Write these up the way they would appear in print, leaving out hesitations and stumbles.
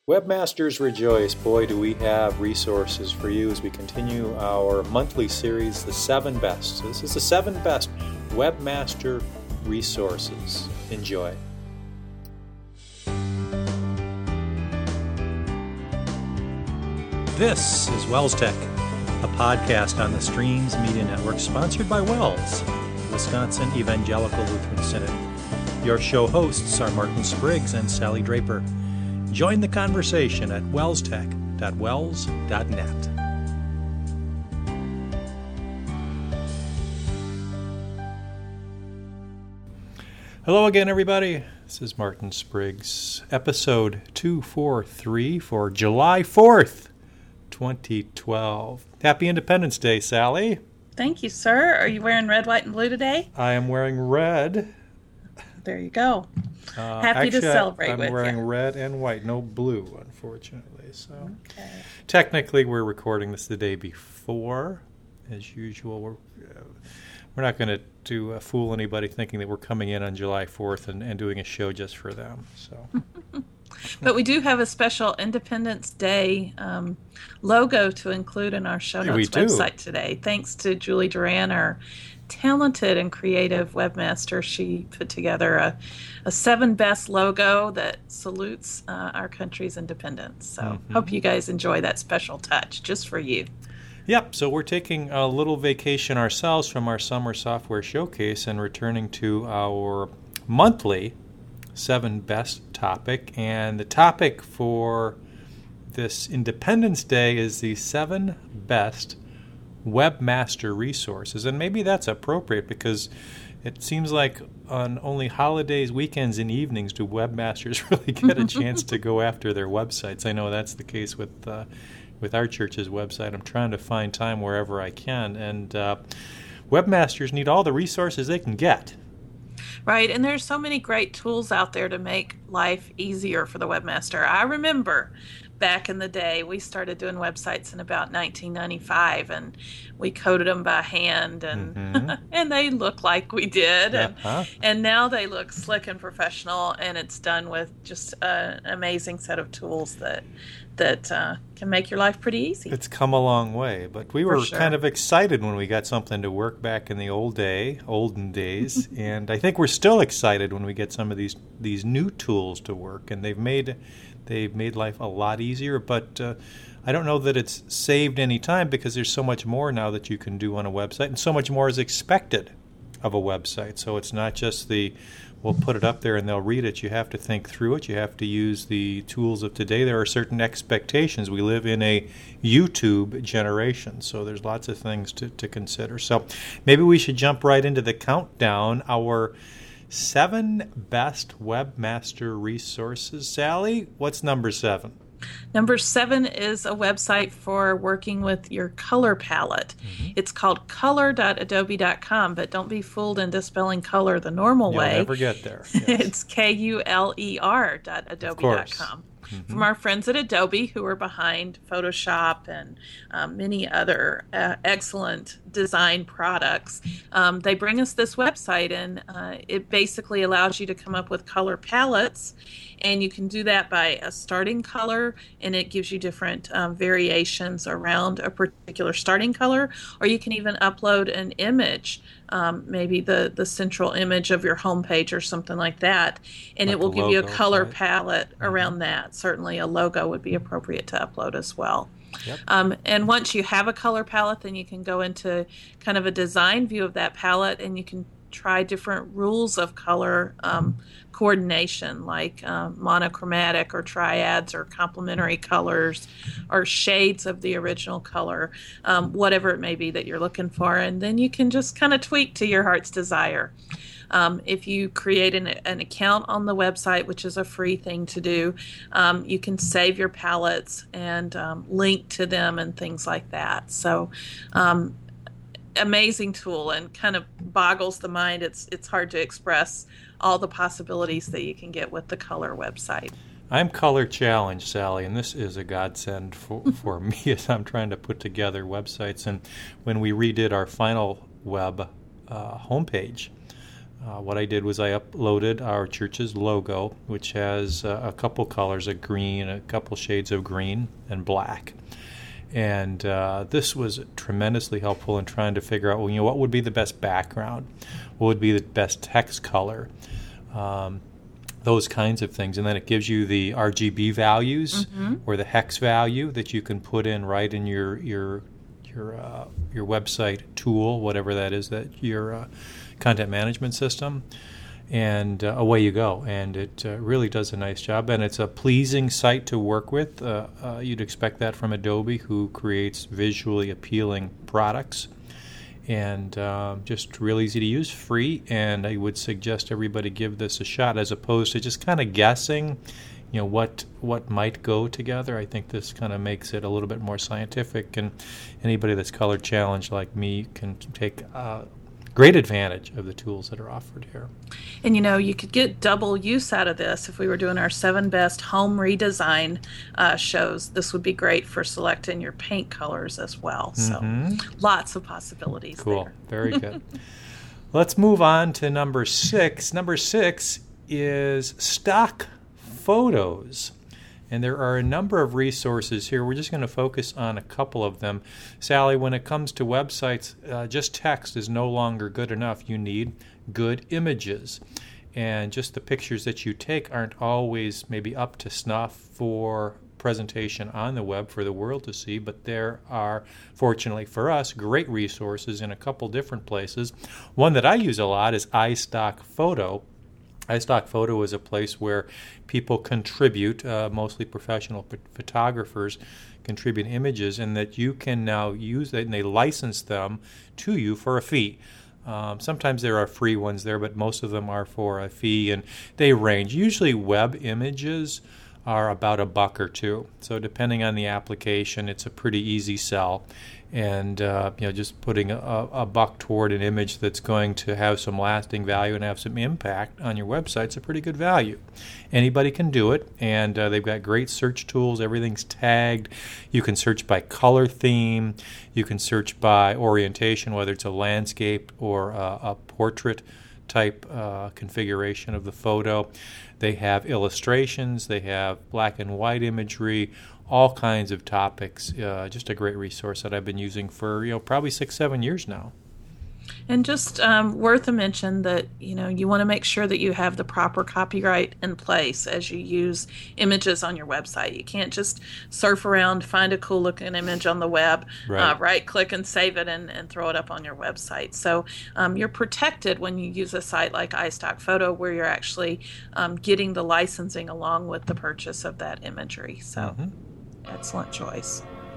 Webmasters rejoice. Boy, do we have resources for you as we continue our monthly series, The 7 Best. So this is the 7 Best Webmaster Resources. Enjoy. This is Wells Tech, a podcast on the Streams Media Network sponsored by Wells, Wisconsin Evangelical Lutheran Synod. Your show hosts are Martin Spriggs and Sally Draper. Join the conversation at wellstech.wells.net. Hello again, everybody. This is Martin Spriggs, episode 243 for July 4th, 2012. Happy Independence Day, Sally. Thank you, sir. Are you wearing red, white, and blue today? I am wearing red. There you go. Happy to celebrate with you. I'm wearing red and white, no blue, unfortunately. So, okay. Technically, we're recording this the day before, as usual. We're not going to fool anybody thinking that we're coming in on July 4th and doing a show just for them. So, but we do have a special Independence Day logo to include in our show notes website today. Thanks to Julie Duran, our talented and creative webmaster. She put together a 7 best logo that salutes our country's independence. So hope you guys enjoy that special touch just for you. Yep, so we're taking a little vacation ourselves from our summer software showcase and returning to our monthly 7 best topic. And the topic for this Independence Day is the 7 best webmaster resources. And maybe that's appropriate because it seems like on only holidays, weekends, and evenings do webmasters really get a chance to go after their websites. I know that's the case with our church's website. I'm trying to find time wherever I can, and webmasters need all the resources they can get. Right, and there's so many great tools out there to make life easier for the webmaster. I remember back in the day, we started doing websites in about 1995, and we coded them by hand, and and they look like we did, and now they look slick and professional, and it's done with just an amazing set of tools that can make your life pretty easy. It's come a long way, but we were kind of excited when we got something to work back in the olden days, and I think we're still excited when we get some of these new tools to work, and they've made life a lot easier, but I don't know that it's saved any time because there's so much more now that you can do on a website, and so much more is expected of a website. So it's not just we'll put it up there and they'll read it. You have to think through it. You have to use the tools of today. There are certain expectations. We live in a YouTube generation, so there's lots of things to consider. So maybe we should jump right into the countdown. Our 7 best webmaster resources. Sally, what's number 7? Number 7 is a website for working with your color palette. It's called color.adobe.com, but don't be fooled into spelling color the normal way. You'll never get there. Yes. It's KULER.adobe.com. From our friends at Adobe, who are behind Photoshop and many other excellent design products. They bring us this website, and it basically allows you to come up with color palettes, and you can do that by a starting color, and it gives you different variations around a particular starting color, or you can even upload an image, maybe the central image of your homepage or something like that, and like it will give you a color right? palette around that. Certainly a logo would be appropriate to upload as well. Yep. And once you have a color palette, then you can go into kind of a design view of that palette, and you can try different rules of color coordination, like monochromatic or triads or complementary colors or shades of the original color, whatever it may be that you're looking for. And then you can just kind of tweak to your heart's desire. If you create an account on the website, which is a free thing to do, you can save your palettes and link to them and things like that. So amazing tool, and kind of boggles the mind. It's hard to express all the possibilities that you can get with the color website. I'm color challenged, Sally, and this is a godsend for me as I'm trying to put together websites. And when we redid our final web homepage, What I did was I uploaded our church's logo, which has a couple colors, a green, a couple shades of green and black. And this was tremendously helpful in trying to figure out, what would be the best background, what would be the best text color, those kinds of things. And then it gives you the RGB values or the hex value that you can put in right in your website tool, whatever that is, that your content management system. And away you go. And it really does a nice job. And it's a pleasing site to work with. You'd expect that from Adobe, who creates visually appealing products. And just real easy to use, free. And I would suggest everybody give this a shot, as opposed to just kind of guessing, what might go together. I think this kind of makes it a little bit more scientific. And anybody that's color challenged like me can take great advantage of the tools that are offered here. And you could get double use out of this. If we were doing our 7 best home redesign shows, this would be great for selecting your paint colors as well. So lots of possibilities. Cool. There. Very good. Let's move on to number 6. Number 6 is stock photos. And there are a number of resources here. We're just going to focus on a couple of them. Sally, when it comes to websites, just text is no longer good enough. You need good images. And just the pictures that you take aren't always maybe up to snuff for presentation on the web for the world to see, but there are, fortunately for us, great resources in a couple different places. One that I use a lot is iStockPhoto. iStockPhoto is a place where people contribute, mostly professional photographers contribute images, and that you can now use that, and they license them to you for a fee. Sometimes there are free ones there, but most of them are for a fee, and they range. Usually web images are about $1 or $2. So depending on the application, it's a pretty easy sell. And just putting a buck toward an image that's going to have some lasting value and have some impact on your website is a pretty good value. Anybody can do it, and they've got great search tools. Everything's tagged. You can search by color theme. You can search by orientation, whether it's a landscape or a portrait type configuration of the photo. They have illustrations. They have black and white imagery. All kinds of topics. Just a great resource that I've been using for probably 6-7 years now. And just worth a mention that you want to make sure that you have the proper copyright in place as you use images on your website. You can't just surf around, find a cool looking image on the web, right click and save it and throw it up on your website. So you're protected when you use a site like iStockPhoto, where you're actually getting the licensing along with the purchase of that imagery. So excellent choice.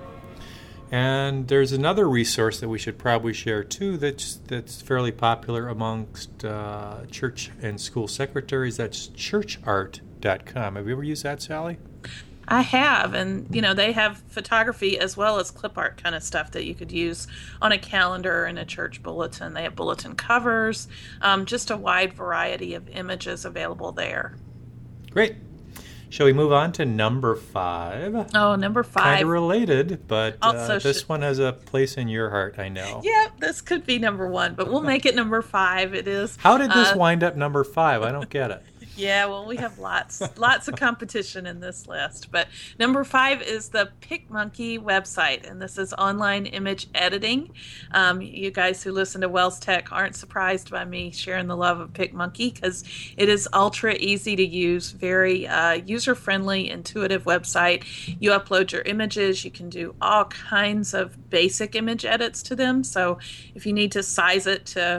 And there's another resource that we should probably share too that's fairly popular amongst church and school secretaries. That's churchart.com. Have you ever used that, Sally? I have, and they have photography as well as clip art kind of stuff that you could use on a calendar and a church bulletin. They have bulletin covers, just a wide variety of images available there. Great. Shall we move on to number 5? Oh, number 5. Kind of related, but this one has a place in your heart, I know. Yeah, this could be number 1, but we'll make it number 5. It is. How did this wind up number 5? I don't get it. Yeah, well, we have lots of competition in this list. But number 5 is the PicMonkey website, and this is online image editing. You guys who listen to Wells Tech aren't surprised by me sharing the love of PicMonkey, because it is ultra easy to use, very user-friendly, intuitive website. You upload your images. You can do all kinds of basic image edits to them. So if you need to size it to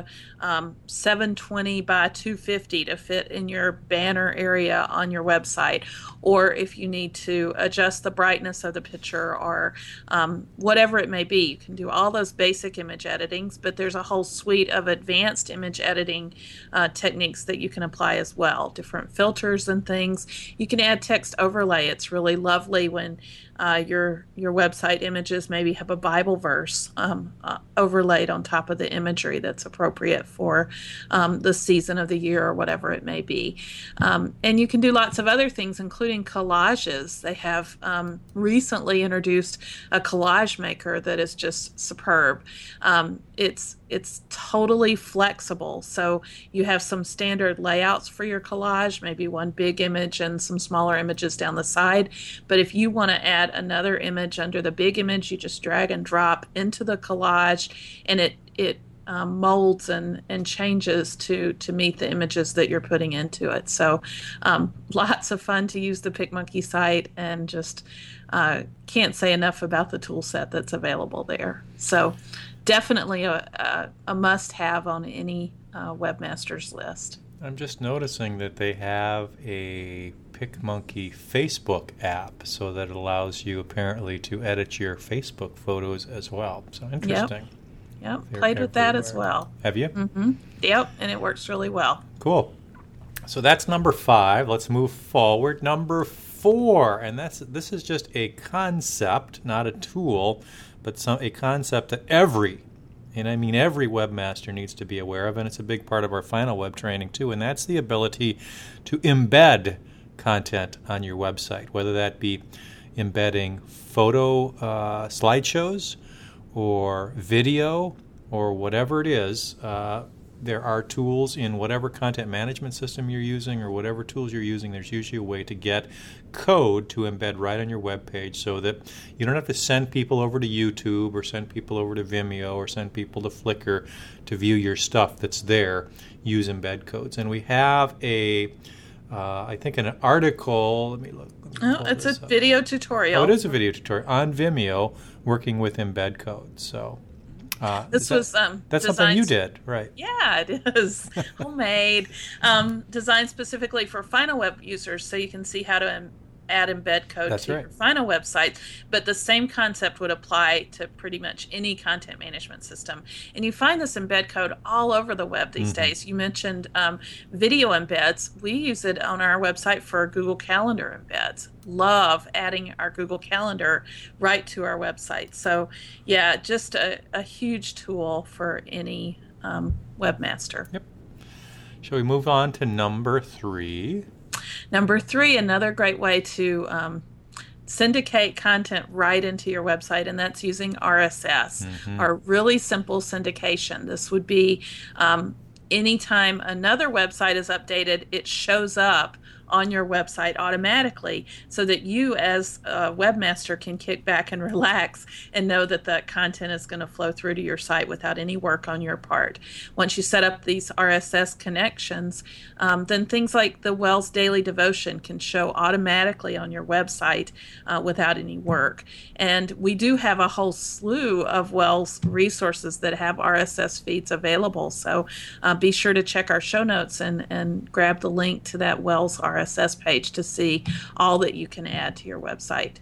720 by 250 to fit in your banner area on your website, or if you need to adjust the brightness of the picture, or whatever it may be, you can do all those basic image editings, but there's a whole suite of advanced image editing techniques that you can apply as well, different filters and things. You can add text overlay. It's really lovely when your website images maybe have a Bible verse overlaid on top of the imagery that's appropriate for the season of the year or whatever it may be. And you can do lots of other things, including collages. They have recently introduced a collage maker that is just superb. It's totally flexible. So you have some standard layouts for your collage, maybe one big image and some smaller images down the side. But if you want to add another image under the big image, you just drag and drop into the collage, and it molds and changes to meet the images that you're putting into it. So lots of fun to use the PicMonkey site, and just can't say enough about the tool set that's available there. So definitely a must-have on any webmaster's list. I'm just noticing that they have a PicMonkey Facebook app, so that it allows you apparently to edit your Facebook photos as well. So interesting. Yep, played with that as well. Have you? Mm-hmm. Yep, and it works really well. Cool. So that's number 5. Let's move forward. Number 4, and this is just a concept, not a tool, but a concept that every webmaster needs to be aware of, and it's a big part of our final web training too, and that's the ability to embed content on your website, whether that be embedding photo slideshows or video or whatever it is. There are tools in whatever content management system you're using or whatever tools you're using. There's usually a way to get code to embed right on your web page, so that you don't have to send people over to YouTube or send people over to Vimeo or send people to Flickr to view your stuff that's there. Use embed codes. And we have I think an article. Let me look. It's a video tutorial. Oh, it is a video tutorial on Vimeo working with embed codes. So that's something you did, right? Yeah, it is. Homemade. Designed specifically for final web users, so you can see how to add embed code to your final website. But the same concept would apply to pretty much any content management system. And you find this embed code all over the web these days. You mentioned video embeds. We use it on our website for Google Calendar embeds. Love adding our Google Calendar right to our website. So yeah, just a huge tool for any webmaster. Yep. Shall we move on to number 3? Number 3, another great way to syndicate content right into your website, and that's using RSS, or really simple syndication. This would be anytime another website is updated, it shows up on your website automatically, so that you as a webmaster can kick back and relax and know that the content is going to flow through to your site without any work on your part. Once you set up these RSS connections, then things like the Wells Daily Devotion can show automatically on your website without any work. And we do have a whole slew of Wells resources that have RSS feeds available, so be sure to check our show notes and grab the link to that Wells RSS page to see all that you can add to your website.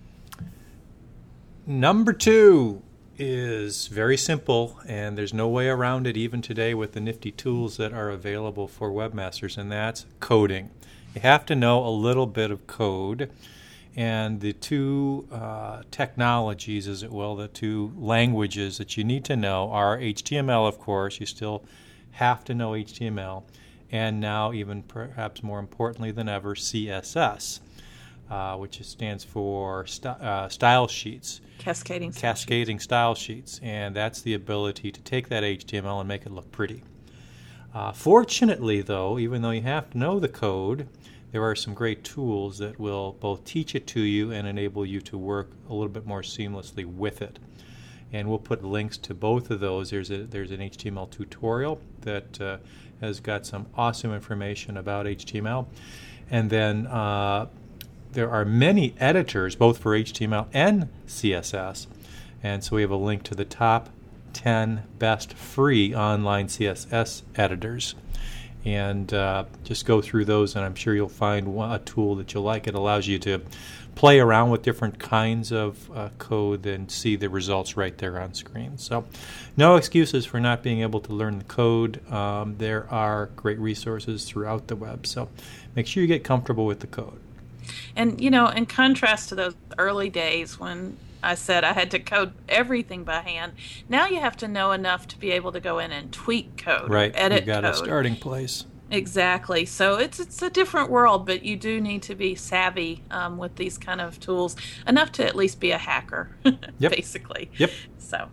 Number 2 is very simple, and there's no way around it even today with the nifty tools that are available for webmasters, and that's coding. You have to know a little bit of code, and the two technologies, as it will, the two languages that you need to know are HTML, of course. You still have to know HTML. And now, even perhaps more importantly than ever, CSS, which stands for style sheets. Cascading style sheets. And that's the ability to take that HTML and make it look pretty. Fortunately, though, even though you have to know the code, there are some great tools that will both teach it to you and enable you to work a little bit more seamlessly with it. And we'll put links to both of those. There's an HTML tutorial that has got some awesome information about HTML. And then there are many editors, both for HTML and CSS. And so we have a link to the top 10 best free online CSS editors. And just go through those, and I'm sure you'll find a tool that you'll like. It allows you to play around with different kinds of code and see the results right there on screen. So no excuses for not being able to learn the code. There are great resources throughout the web. So make sure you get comfortable with the code. And, you know, in contrast to those early days when I said I had to code everything by hand, now you have to know enough to be able to go in and tweak code, right? Or edit you got code. A starting place. Exactly. So it's a different world, but you do need to be savvy with these kind of tools, enough to at least be a hacker, yep. basically. Yep. So,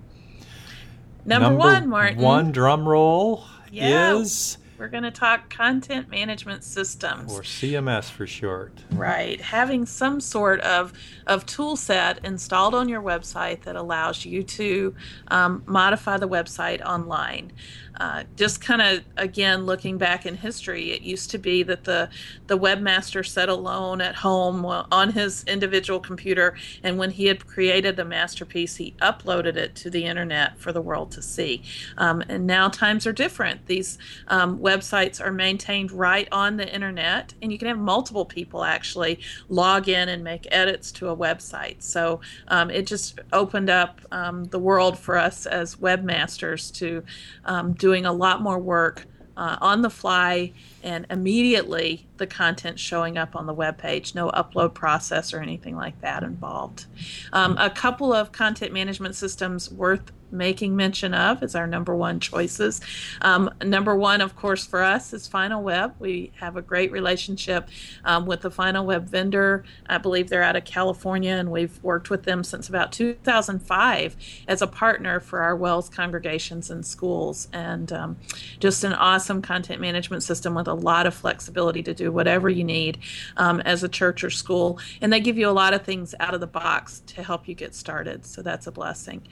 number one, Martin. One drum roll yeah, is... We're going to talk content management systems. Or CMS for short. Right. Having some sort of tool set installed on your website that allows you to modify the website online. Just kind of, again, looking back in history, it used to be that the webmaster sat alone at home on his individual computer, and when he had created a masterpiece, he uploaded it to the internet for the world to see. And now times are different. These websites are maintained right on the internet, and you can have multiple people actually log in and make edits to a website. So it just opened up the world for us as webmasters to doing a lot more work on the fly, and immediately the content showing up on the web page. No upload process or anything like that involved. A couple of content management systems worth making mention of as our number one choices. Number one, of course, for us is Final Web. We have a great relationship with the Final Web vendor. I believe they're out of California, and we've worked with them since about 2005 as a partner for our WELS congregations and schools. And just an awesome content management system with a lot of flexibility to do whatever you need as a church or school. And they give you a lot of things out of the box to help you get started. So that's a blessing.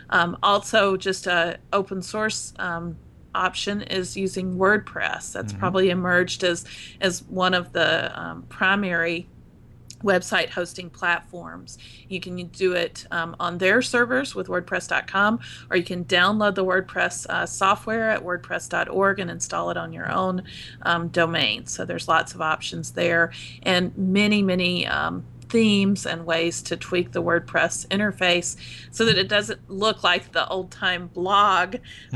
Also, just a open source option is using WordPress. That's probably emerged as one of the primary website hosting platforms. You can do it on their servers with WordPress.com, or you can download the WordPress software at WordPress.org and install it on your own domain. So there's lots of options there, and many themes and ways to tweak the WordPress interface so that it doesn't look like the old-time blog,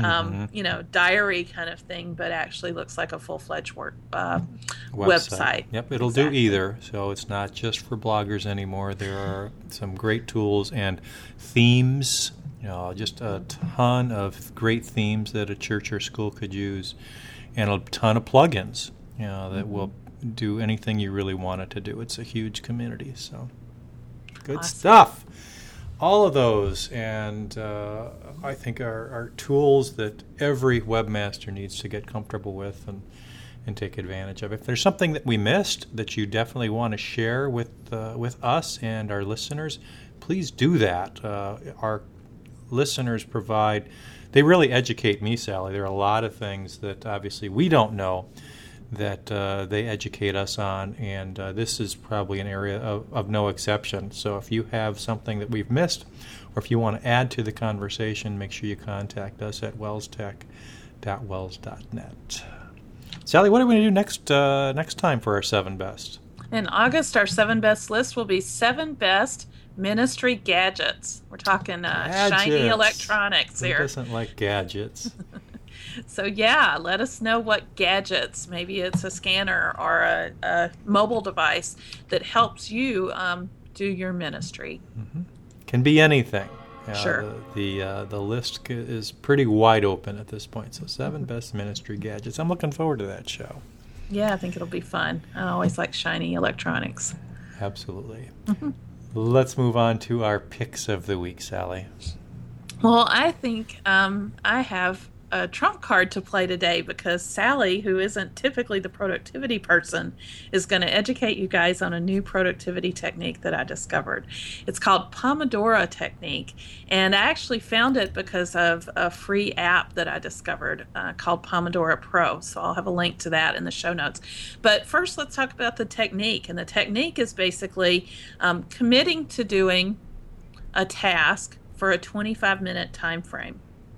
diary kind of thing, but actually looks like a full-fledged website. Yep, it'll do either. So it's not just for bloggers anymore. There are some great tools and themes, just a ton of great themes that a church or school could use, and a ton of plugins, that will do anything you really want it to do. It's a huge community, so good awesome stuff. All of those, and I think are tools that every webmaster needs to get comfortable with and take advantage of. If there's something that we missed that you definitely want to share with us and our listeners, please do that. Our listeners they really educate me, Sally. There are a lot of things that obviously we don't know that they educate us on, and this is probably an area of no exception. So if you have something that we've missed, or if you want to add to the conversation, make sure you contact us at wellstech.wells.net. Sally, what are we going to do next time for our 7 best? In August, our 7 best list will be 7 best ministry gadgets. We're talking shiny electronics here. Who doesn't like gadgets? So yeah, let us know what gadgets, maybe it's a scanner or a mobile device that helps you do your ministry. Can be anything. Sure. The list is pretty wide open at this point. So 7 best ministry gadgets. I'm looking forward to that show. Yeah, I think it'll be fun. I always like shiny electronics. Absolutely. Let's move on to our picks of the week, Sally. Well, I think I have a trump card to play today, because Sally, who isn't typically the productivity person, is going to educate you guys on a new productivity technique that I discovered. It's called Pomodoro Technique, and I actually found it because of a free app that I discovered called Pomodoro Pro, so I'll have a link to that in the show notes. But first, let's talk about the technique, and the technique is basically committing to doing a task for a 25-minute time frame.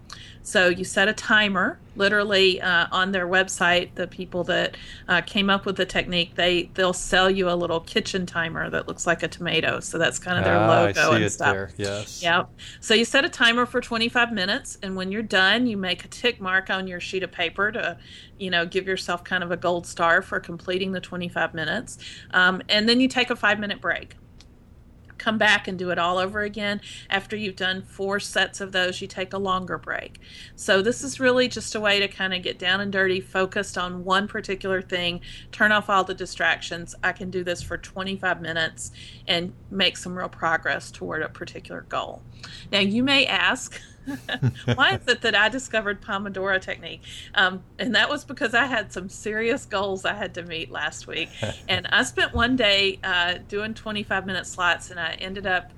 So you set a timer, literally on their website. The people that came up with the technique, they'll sell you a little kitchen timer that looks like a tomato. So that's kind of their logo I see and it stuff. there. Yes. Yep. So you set a timer for 25 minutes, and when you're done, you make a tick mark on your sheet of paper to, give yourself kind of a gold star for completing the 25 minutes. And then you take a 5-minute break. Come back and do it all over again. After you've done 4 sets of those, you take a longer break. So this is really just a way to kind of get down and dirty, focused on one particular thing, turn off all the distractions. I can do this for 25 minutes and make some real progress toward a particular goal. Now, you may ask, why is it that I discovered Pomodoro technique? And that was because I had some serious goals I had to meet last week. And I spent one day doing 25-minute slots, and I ended up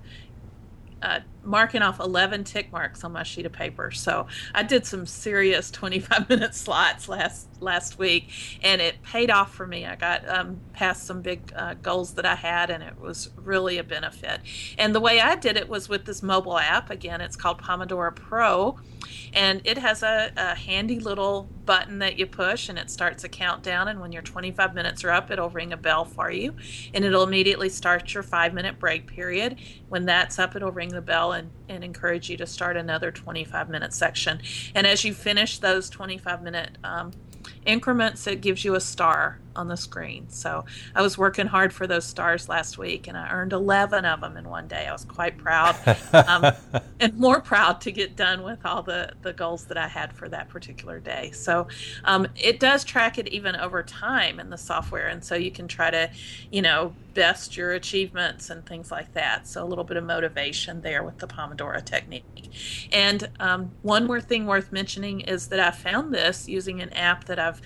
marking off 11 tick marks on my sheet of paper. So I did some serious 25-minute slots last week, and it paid off for me. I got past some big goals that I had, and it was really a benefit. And the way I did it was with this mobile app. Again, it's called Pomodoro Pro, and it has a handy little button that you push, and it starts a countdown, and when your 25 minutes are up, it'll ring a bell for you, and it'll immediately start your 5-minute break period. When that's up, it'll ring the bell and encourage you to start another 25-minute section. And as you finish those 25-minute increments, it gives you a star on the screen. So I was working hard for those stars last week, and I earned 11 of them in one day. I was quite proud, and more proud to get done with all the goals that I had for that particular day. So it does track it even over time in the software, and so you can try to, best your achievements and things like that. So a little bit of motivation there with the Pomodoro technique. And one more thing worth mentioning is that I found this using an app that I've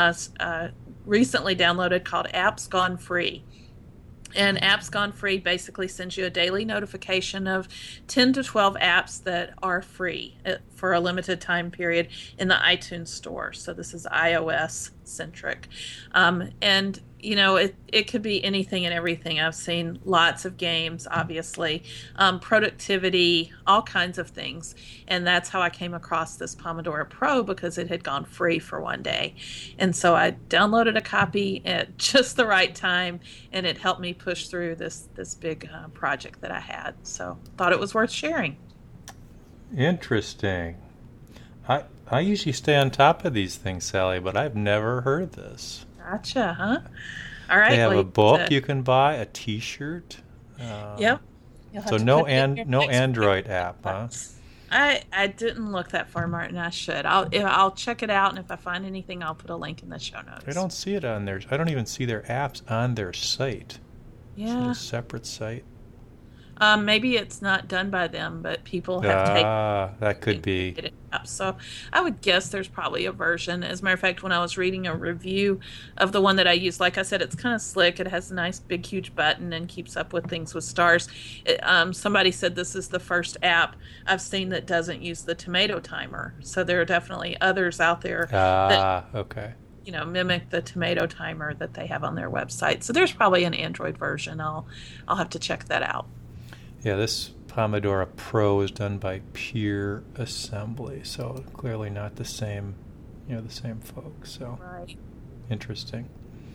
recently downloaded called Apps Gone Free. And Apps Gone Free basically sends you a daily notification of 10 to 12 apps that are free for a limited time period in the iTunes store. So this is iOS centric. And it could be anything and everything. I've seen lots of games, obviously, productivity, all kinds of things. And that's how I came across this Pomodoro Pro, because it had gone free for one day. And so I downloaded a copy at just the right time, and it helped me push through this big project that I had. So thought it was worth sharing. Interesting. I usually stay on top of these things, Sally, but I've never heard this. Gotcha, huh? All right. They have a book you can buy, a T-shirt. Yep. So no Android app, huh? I didn't look that far, Martin. I should. I'll check it out, and if I find anything, I'll put a link in the show notes. I don't see it on there. I don't even see their apps on their site. Yeah. Is it a separate site? Maybe it's not done by them, but people have taken that could be it up. So I would guess there's probably a version. As a matter of fact, when I was reading a review of the one that I used, like I said, it's kind of slick. It has a nice big huge button and keeps up with things with stars. Somebody said this is the first app I've seen that doesn't use the tomato timer. So there are definitely others out there that okay. Mimic the tomato timer that they have on their website. So there's probably an Android version. I'll have to check that out. Yeah, this Pomodoro Pro is done by Pure Assembly, so clearly not the same, the same folks. So right. Interesting.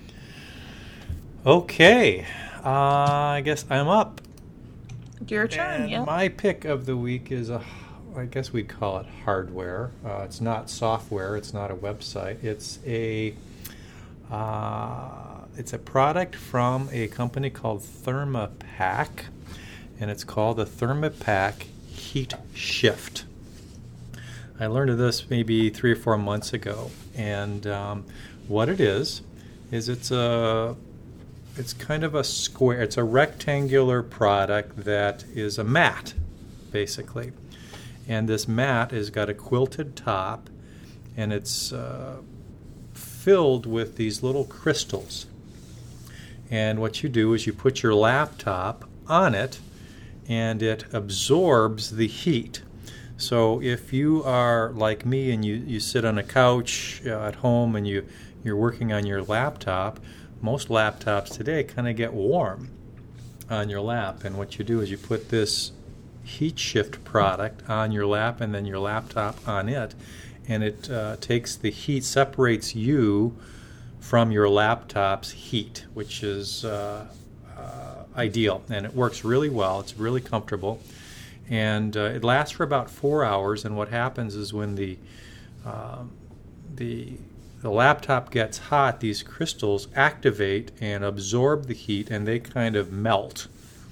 Okay, I guess I'm up. Your turn. Yeah. My pick of the week is I guess we'd call it hardware. It's not software. It's not a website. It's a product from a company called Thermapak. And it's called the Thermapak Heat Shift. I learned of this maybe 3 or 4 months ago, and what it is it's kind of a square. It's a rectangular product that is a mat, basically, and this mat has got a quilted top, and it's filled with these little crystals. And what you do is you put your laptop on it, and it absorbs the heat. So if you are like me and you sit on a couch at home and you're working on your laptop, most laptops today kind of get warm on your lap. And what you do is you put this heat shift product on your lap and then your laptop on it, and it takes the heat, separates you from your laptop's heat, which is ideal, and it works really well. It's really comfortable, and it lasts for about 4 hours. And what happens is when the laptop gets hot, these crystals activate and absorb the heat, and they kind of melt.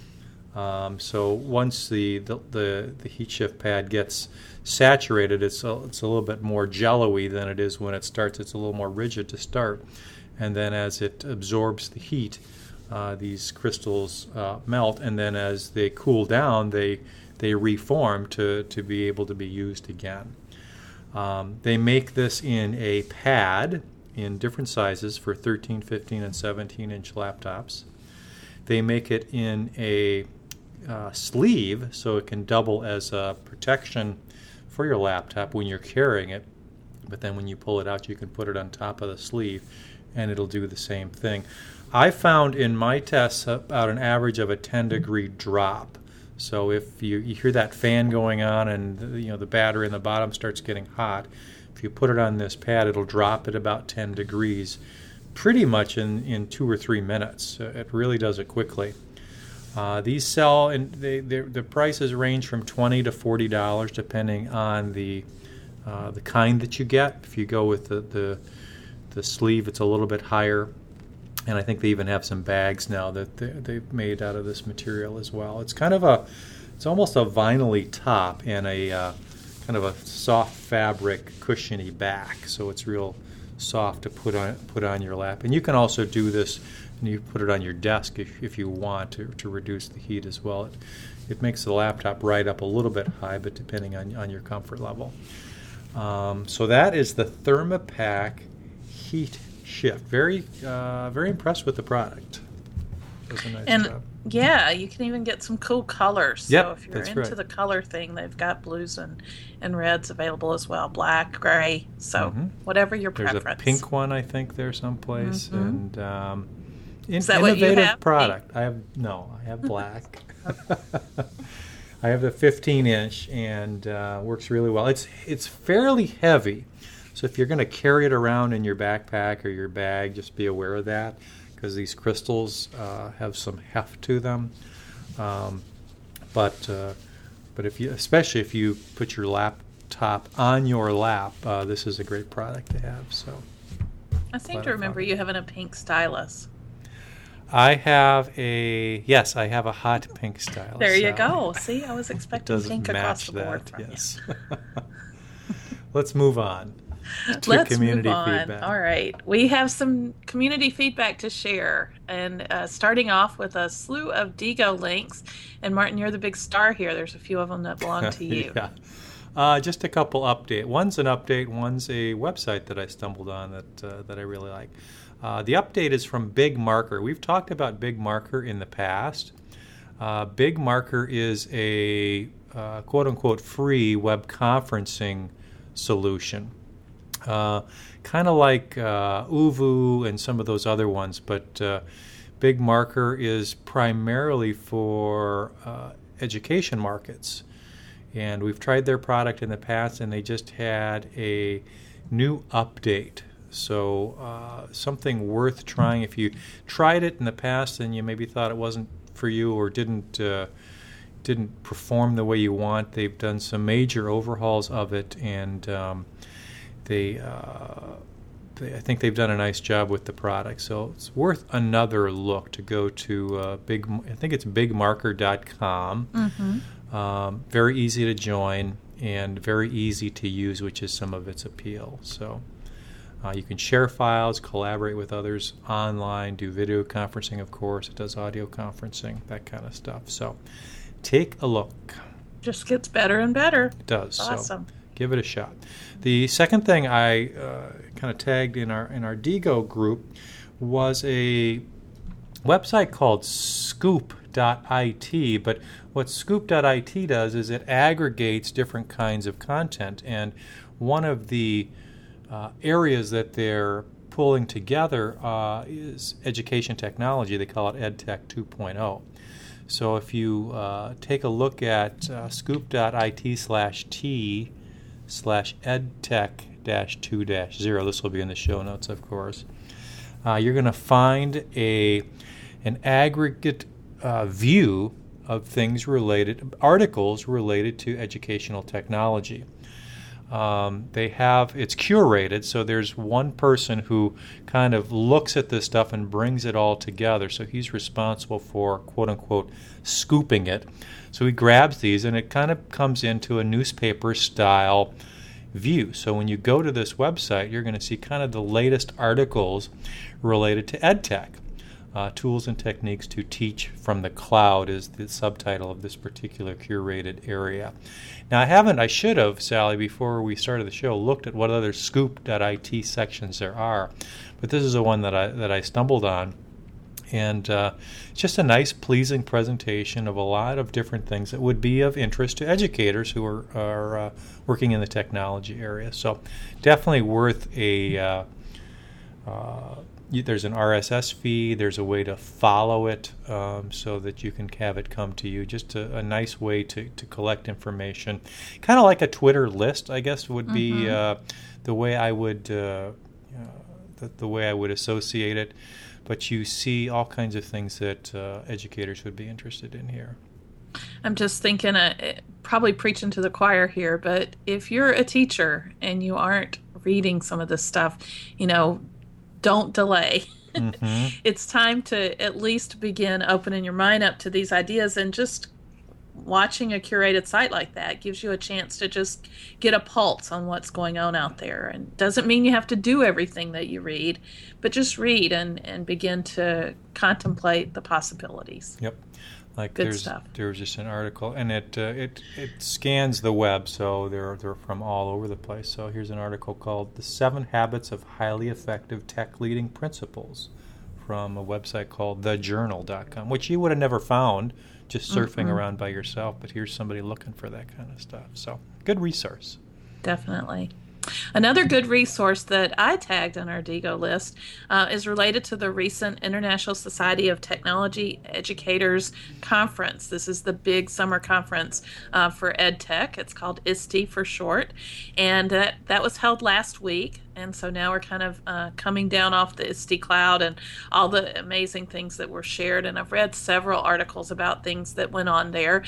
So once the heat shift pad gets saturated, it's a little bit more jello-y than it is when it starts. It's a little more rigid to start, and then as it absorbs the heat, these crystals melt, and then as they cool down, they reform to be able to be used again. They make this in a pad in different sizes for 13, 15, and 17-inch laptops. They make it in a sleeve so it can double as a protection for your laptop when you're carrying it, but then when you pull it out, you can put it on top of the sleeve and it'll do the same thing. I found in my tests about an average of a 10-degree drop. So if you hear that fan going on and the battery in the bottom starts getting hot, if you put it on this pad, it'll drop at about 10 degrees pretty much in 2 or 3 minutes. It really does it quickly. These sell, and the prices range from $20 to $40 depending on the kind that you get. If you go with the sleeve, it's a little bit higher. And I think they even have some bags now that they've made out of this material as well. It's it's almost a vinyl-y top and a kind of a soft fabric, cushiony back. So it's real soft to put on your lap. And you can also do this, and you put it on your desk if you want to reduce the heat as well. It makes the laptop ride up a little bit high, but depending on your comfort level. So that is the Thermapak Heat Shift. Very impressed with the product. Does a nice job. Yeah, you can even get some cool colors. Yep, so if you're into the color thing, they've got blues and reds available as well, black, gray. So whatever your preference. There's a pink one, I think, there someplace, and is that what you have? Product. I have black. I have the 15-inch, and works really well. It's fairly heavy. So if you're going to carry it around in your backpack or your bag, just be aware of that, because these crystals have some heft to them. But especially if you put your laptop on your lap, this is a great product to have. So I seem to remember you having a pink stylus. I have a hot pink stylus. There you go. See, I was expecting pink across the board from yes. Let's move on. Let's move on. Feedback. All right. We have some community feedback to share. And starting off with a slew of Digo links. And Martin, you're the big star here. There's a few of them that belong to you. Yeah. Just a couple updates. One's an update. One's a website that I stumbled on that I really like. The update is from Big Marker. We've talked about Big Marker in the past. Big Marker is a quote-unquote free web conferencing solution. Kind of like Uvu and some of those other ones, but Big Marker is primarily for education markets. And we've tried their product in the past, and they just had a new update. So something worth trying. If you tried it in the past and you maybe thought it wasn't for you or didn't perform the way you want, they've done some major overhauls of it, and I think they've done a nice job with the product. So it's worth another look to go to I think it's bigmarker.com. Very easy to join and very easy to use, which is some of its appeal. So you can share files, collaborate with others online, do video conferencing, of course. It does audio conferencing, that kind of stuff. So take a look. Just gets better and better. It does. Awesome. So give it a shot. The second thing I kind of tagged in our Digo group was a website called Scoop.it. But what Scoop.it does is it aggregates different kinds of content. And one of the areas that they're pulling together is education technology. They call it EdTech 2.0. So if you take a look at scoop.it/t/edtech-2-0, this will be in the show notes, of course, you're going to find an aggregate view of articles related to educational technology. It's curated, so there's one person who kind of looks at this stuff and brings it all together. So he's responsible for, quote unquote, scooping it. So he grabs these and it kind of comes into a newspaper style view. So when you go to this website, you're going to see kind of the latest articles related to EdTech. Tools and Techniques to Teach from the Cloud is the subtitle of this particular curated area. Now, I should have, Sally, before we started the show, looked at what other scoop.it sections there are. But this is the one that I stumbled on. And it's just a nice, pleasing presentation of a lot of different things that would be of interest to educators who are working in the technology area. So definitely worth there's an RSS feed. There's a way to follow it so that you can have it come to you. Just a nice way to collect information. Kind of like a Twitter list, I guess, would be the way I would associate it. But you see all kinds of things that educators would be interested in here. I'm just thinking, probably preaching to the choir here, but if you're a teacher and you aren't reading some of this stuff, don't delay. Mm-hmm. It's time to at least begin opening your mind up to these ideas, and just watching a curated site like that gives you a chance to just get a pulse on what's going on out there. And doesn't mean you have to do everything that you read, but just read and begin to contemplate the possibilities. Yep. Like Good stuff. There's just an article, and it scans the web, so they're from all over the place. So here's an article called "The 7 Habits of Highly Effective Tech Leading Principals" from a website called thejournal.com, which you would have never found just surfing around by yourself. But here's somebody looking for that kind of stuff. So good resource. Definitely. Another good resource that I tagged on our DIGO list is related to the recent International Society of Technology Educators Conference. This is the big summer conference for EdTech. It's called ISTE for short. And that was held last week. And so now we're kind of coming down off the ISTE cloud and all the amazing things that were shared. And I've read several articles about things that went on there.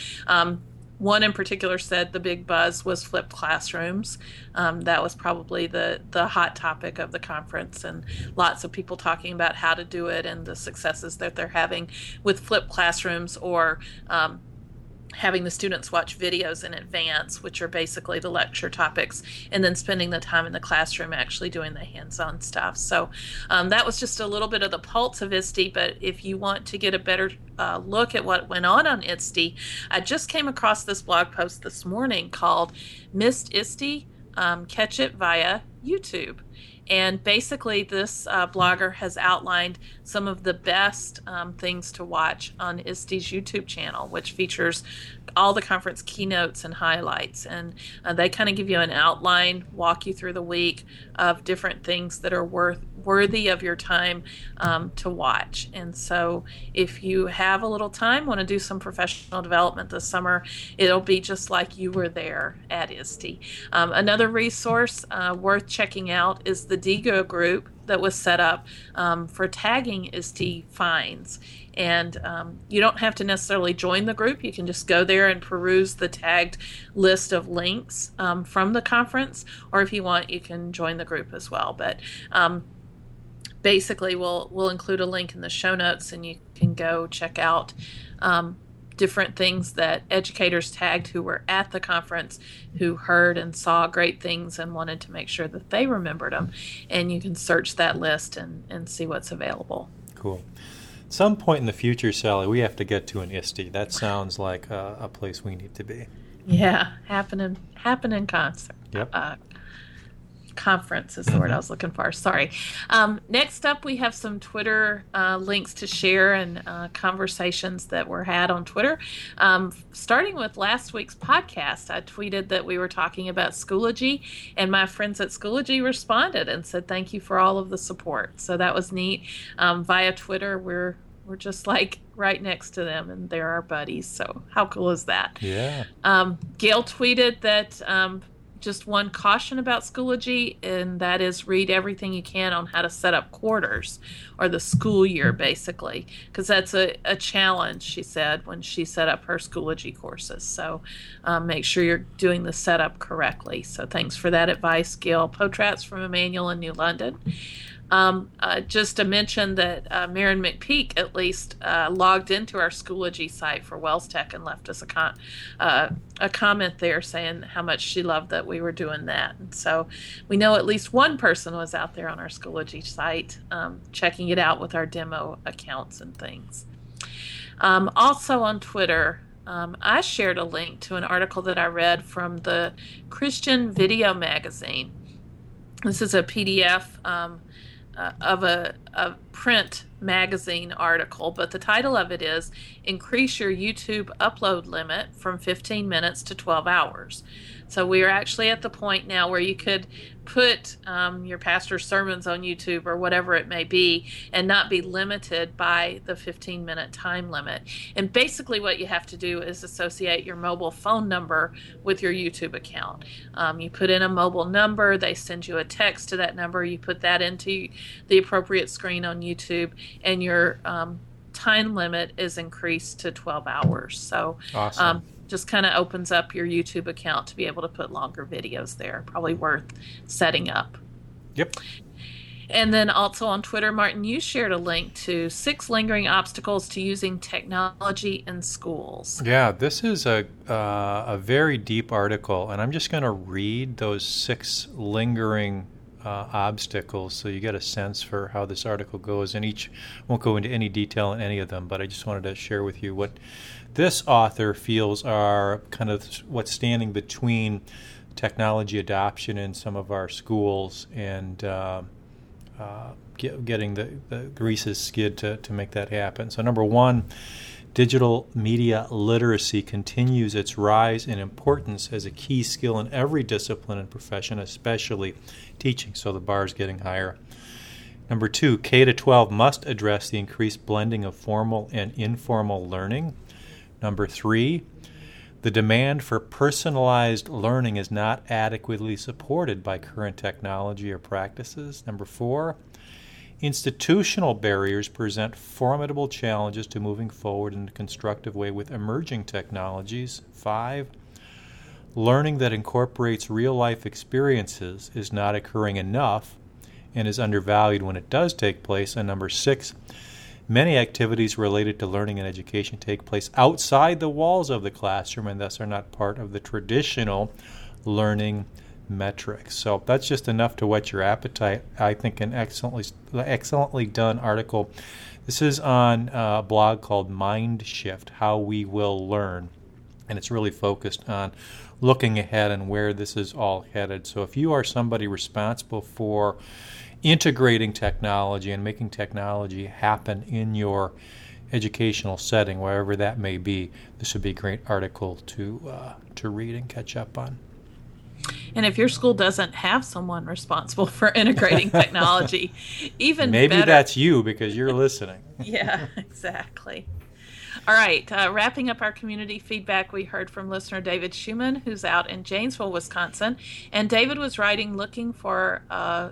One in particular said the big buzz was flipped classrooms. That was probably the hot topic of the conference, and lots of people talking about how to do it and the successes that they're having with flipped classrooms, or having the students watch videos in advance, which are basically the lecture topics, and then spending the time in the classroom actually doing the hands-on stuff. So that was just a little bit of the pulse of ISTE, but if you want to get a better look at what went on ISTE, I just came across this blog post this morning called Missed ISTE, Catch It Via YouTube. And basically, this blogger has outlined some of the best things to watch on ISTE's YouTube channel, which features all the conference keynotes and highlights. And they kind of give you an outline, walk you through the week of different things that are worthy of your time to watch. And so if you have a little time, want to do some professional development this summer, it'll be just like you were there at ISTE. Another resource worth checking out is the DIGO group that was set up for tagging ISTE finds. And you don't have to necessarily join the group. You can just go there and peruse the tagged list of links from the conference, or if you want, you can join the group as well. But basically, we'll include a link in the show notes, and you can go check out different things that educators tagged who were at the conference, who heard and saw great things and wanted to make sure that they remembered them. And you can search that list and see what's available. Cool. At some point in the future, Sally, we have to get to an ISTE. That sounds like a place we need to be. Yeah, happening concert. Yep. Conference is the word I was looking for. Sorry. Next up, we have some Twitter links to share and conversations that were had on Twitter. Starting with last week's podcast, I tweeted that we were talking about Schoology, and my friends at Schoology responded and said thank you for all of the support. So that was neat. Via Twitter, we're We're just like right next to them, and they're our buddies. So how cool is that? Yeah. Gail tweeted that just one caution about Schoology, and that is read everything you can on how to set up quarters or the school year, basically, because that's a challenge, she said, when she set up her Schoology courses. So make sure you're doing the setup correctly. So thanks for that advice, Gail Potratz from Emmanuel in New London. Just to mention that Maren McPeak at least logged into our Schoology site for Wells Tech and left us a comment there saying how much she loved that we were doing that. And so we know at least one person was out there on our Schoology site checking it out with our demo accounts and things. Also on Twitter, I shared a link to an article that I read from the Christian Video Magazine. This is a PDF of a print magazine article, but the title of it is Increase Your YouTube Upload Limit from 15 Minutes to 12 Hours. So we are actually at the point now where you could put your pastor's sermons on YouTube or whatever it may be and not be limited by the 15-minute time limit. And basically what you have to do is associate your mobile phone number with your YouTube account. You put in a mobile number, they send you a text to that number, you put that into the appropriate screen on YouTube, and your time limit is increased to 12 hours. So awesome. Just kind of opens up your YouTube account to be able to put longer videos there. Probably worth setting up. Yep. And then also on Twitter, Martin, you shared a link to 6 lingering obstacles to using technology in schools. Yeah, this is a very deep article, and I'm just going to read those 6 lingering obstacles so you get a sense for how this article goes. And each won't go into any detail in any of them, but I just wanted to share with you what this author feels are kind of what's standing between technology adoption in some of our schools and getting the greases skid to make that happen. So number 1, digital media literacy continues its rise in importance as a key skill in every discipline and profession, especially teaching. So the bar is getting higher. Number 2, K-12 must address the increased blending of formal and informal learning. Number 3, the demand for personalized learning is not adequately supported by current technology or practices. Number 4, institutional barriers present formidable challenges to moving forward in a constructive way with emerging technologies. 5, learning that incorporates real-life experiences is not occurring enough and is undervalued when it does take place. And number 6, many activities related to learning and education take place outside the walls of the classroom and thus are not part of the traditional learning metrics. So that's just enough to whet your appetite. I think an excellently done article. This is on a blog called Mind Shift, How We Will Learn, and it's really focused on looking ahead and where this is all headed. So if you are somebody responsible for integrating technology and making technology happen in your educational setting, wherever that may be, this would be a great article to read and catch up on. And if your school doesn't have someone responsible for integrating technology, even maybe better. That's you because you're listening. Yeah, exactly. All right, wrapping up our community feedback, we heard from listener David Schumann, who's out in Janesville, Wisconsin. And David was writing looking for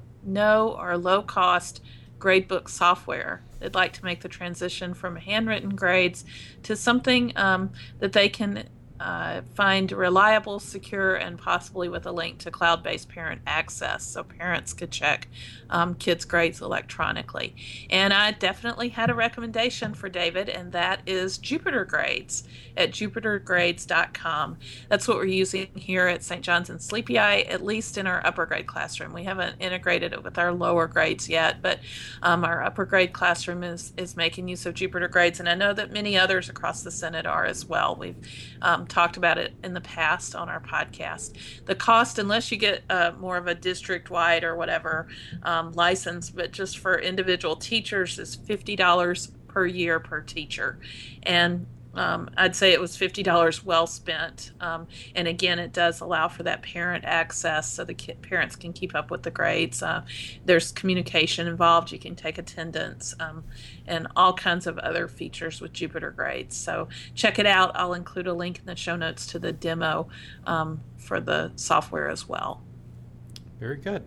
no or low-cost gradebook software. They'd like to make the transition from handwritten grades to something that they can find reliable, secure, and possibly with a link to cloud-based parent access so parents could check kids' grades electronically. And I definitely had a recommendation for David, and that is Jupiter Grades at jupitergrades.com. That's what we're using here at St. John's and Sleepy Eye, at least in our upper grade classroom. We haven't integrated it with our lower grades yet, but our upper grade classroom is making use of Jupiter Grades, and I know that many others across the Synod are as well. We've talked about it in the past on our podcast. The cost, unless you get more of a district-wide or whatever license, but just for individual teachers, is $50 per year per teacher. And I'd say it was $50 well spent. And again, it does allow for that parent access so the parents can keep up with the grades. There's communication involved. You can take attendance and all kinds of other features with Jupiter Grades. So check it out. I'll include a link in the show notes to the demo for the software as well. Very good.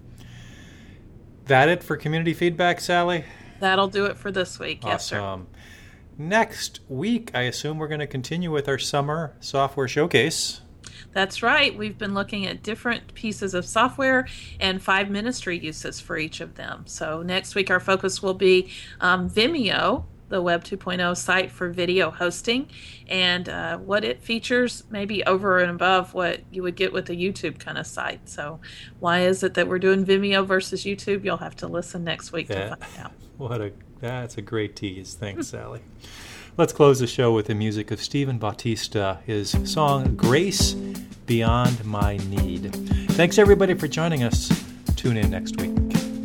That it for community feedback, Sally? That'll do it for this week. Awesome. Yes, sir. Next week, I assume we're going to continue with our summer software showcase. That's right. We've been looking at different pieces of software and 5 ministry uses for each of them. So next week, our focus will be Vimeo, the Web 2.0 site for video hosting, and what it features maybe over and above what you would get with a YouTube kind of site. So why is it that we're doing Vimeo versus YouTube? You'll have to listen next week to find out. That's a great tease. Thanks, Sally. Let's close the show with the music of Stephen Bautista, his song Grace Beyond My Need. Thanks, everybody, for joining us. Tune in next week.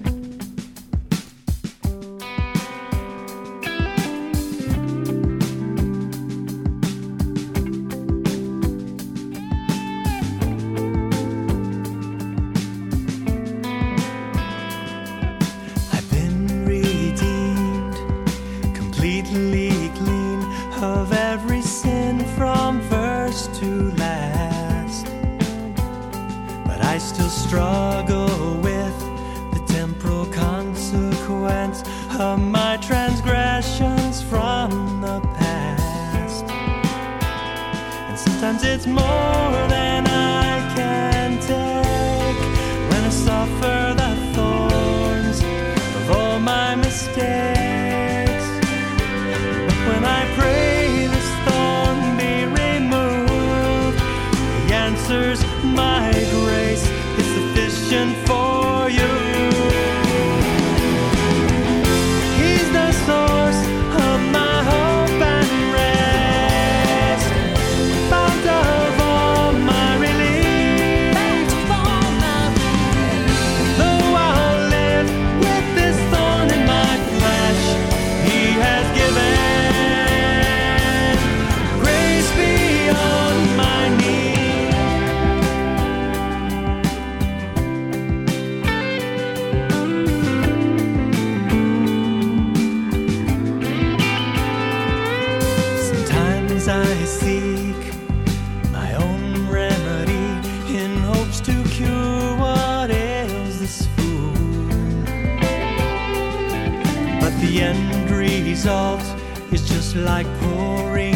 Struggle with the temporal consequence of my transgressions from the past. And sometimes it's more than I can take when I suffer the thorns of all my mistakes. But when I pray this thorn be removed, the answer's my grace is sufficient for you. He's the source of my hope and rest, fount of all my relief. Though I'll live with this thorn in my flesh, He has given grace beyond my need. I seek my own remedy in hopes to cure what ails this fool. But the end result is just like pouring